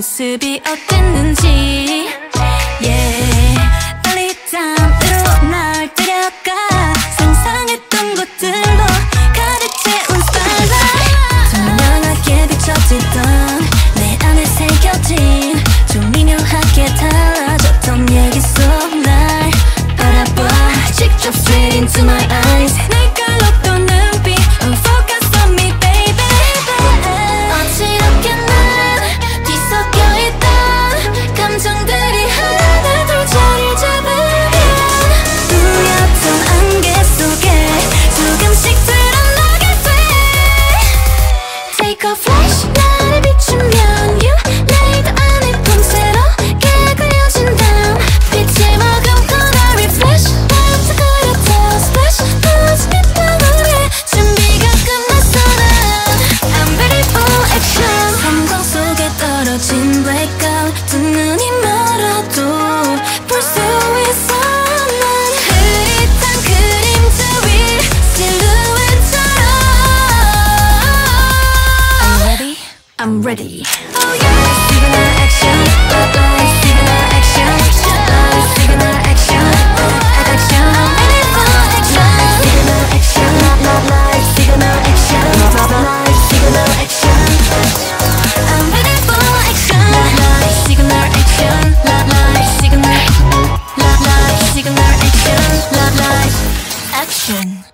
모습이 어땠는지 yeah. 빨리 땀으로 날 데려가 상상했던 것들로 가득 채운 starlight 투명하게 비춰지던 내 안에 새겨진 좀 미묘하게 달라졌던 얘기 속 날 바라봐 직접 straight into my eyes 날카롭던 눈빛 Oh focus on me baby 어지럽게 난 뒤섞여있던 감정들이 하나 둘 자리 잡으면 뿌옇던 안개 속에 조금씩 드러나게 돼 Take a flash 나를 비추면 You laid 안에 밤새롭게 그려진 다음 빛이 머금고 날 refresh 나부터 그려져 splash 터진 빗방울에 준비가 끝났어 난 I'm ready for action 섬광 속에 떨어진 blackout 두 눈이 멀어도 볼 수 있어 난 흐릿한 그림자 위 실루엣처럼 I'm ready, I'm ready Oh yeah signal action, signal action, signal action, action I'm ready for action signal action, signal action, signal action I'm ready for action signal action, signal action, action